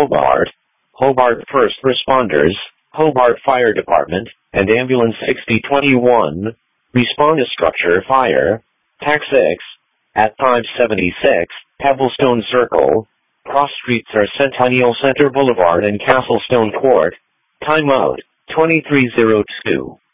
Hobart, Hobart First Responders, Hobart Fire Department, and Ambulance 6021, respond to structure fire. TAC 6, at 576, Pebblestone Circle. Cross streets are Centennial Center Boulevard and Castlestone Court. Time out, 2302.